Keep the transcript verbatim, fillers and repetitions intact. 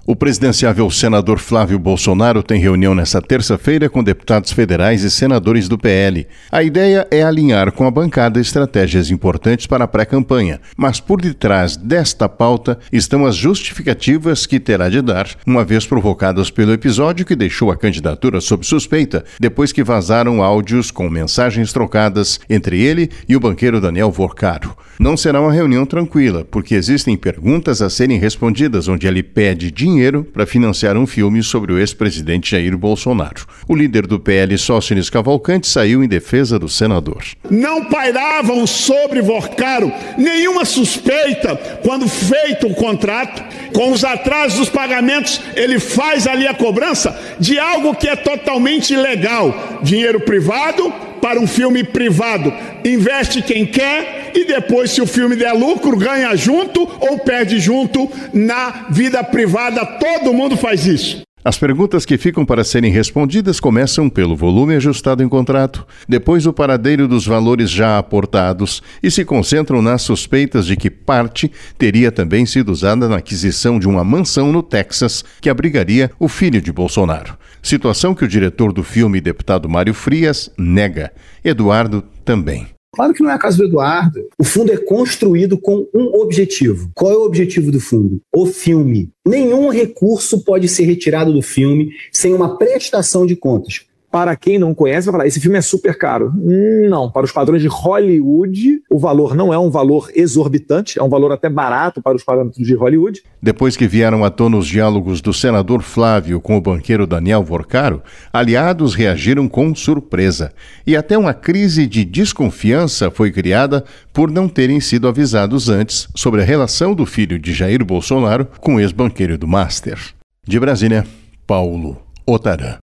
O presidenciável senador Flávio Bolsonaro tem reunião nesta terça-feira com deputados federais e senadores do P L. A ideia é alinhar com a bancada estratégias importantes para a pré-campanha, mas por detrás desta pauta estão as justificativas que terá de dar, uma vez provocadas pelo episódio que deixou a candidatura sob suspeita, depois que vazaram áudios com mensagens trocadas entre ele e o banqueiro Daniel Vorcaro. Não será uma reunião tranquila, porque existem perguntas a serem respondidas, onde ele pede dinheiro para financiar um filme sobre o ex-presidente Jair Bolsonaro. O líder do P L, Sóstenes Cavalcante, saiu em defesa do senador. Não pairavam sobre Vorcaro nenhuma suspeita quando feito o contrato. Com os atrasos dos pagamentos, ele faz ali a cobrança de algo que é totalmente ilegal. Dinheiro privado para um filme privado. Investe quem quer e depois, se o filme der lucro, ganha junto ou perde junto na vida privada. Todo mundo faz isso. As perguntas que ficam para serem respondidas começam pelo volume ajustado em contrato, depois o paradeiro dos valores já aportados e se concentram nas suspeitas de que parte teria também sido usada na aquisição de uma mansão no Texas que abrigaria o filho de Bolsonaro. Situação que o diretor do filme, deputado Mário Frias, nega. Eduardo também. Claro que não é a casa do Eduardo. O fundo é construído com um objetivo. Qual é o objetivo do fundo? O filme. Nenhum recurso pode ser retirado do filme sem uma prestação de contas. Para quem não conhece, vai falar, esse filme é super caro. Não, para os padrões de Hollywood, o valor não é um valor exorbitante, é um valor até barato para os parâmetros de Hollywood. Depois que vieram à tona os diálogos do senador Flávio com o banqueiro Daniel Vorcaro, aliados reagiram com surpresa. E até uma crise de desconfiança foi criada por não terem sido avisados antes sobre a relação do filho de Jair Bolsonaro com o ex-banqueiro do Master. De Brasília, Paulo Otarã.